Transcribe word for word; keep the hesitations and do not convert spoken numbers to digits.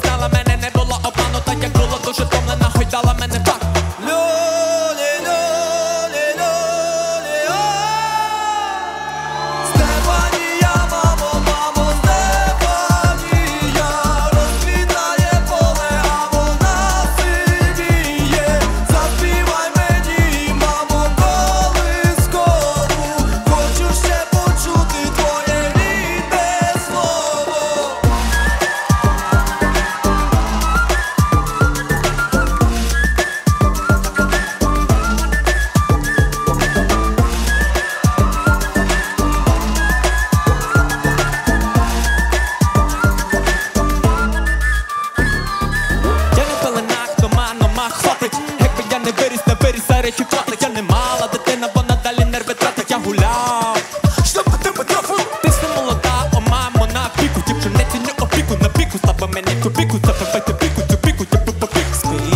знала мене, не було обману, так як було дуже втомлена, гойдала мене так. Люлі, люлі, люлі, о. Стефанія, мамо, мамо, Стефанія, розквітає поле, а вона сивіє. Заспівай мені, мамо, колискову, хочу ще почути твоє рідне слово. Я не в пеленах, дома, нома, хватить. Якби я не виріс, не виріс, за речі платить. Я не мала дитина, бо надалі нерви тратить. Я гуляв, щоб тебе трафу. Ти ще молода, о мамо, на піку. Дівчиниці не опіку, на піку. Слабо мені копіку, забивайте піку, цю піку, я по піку.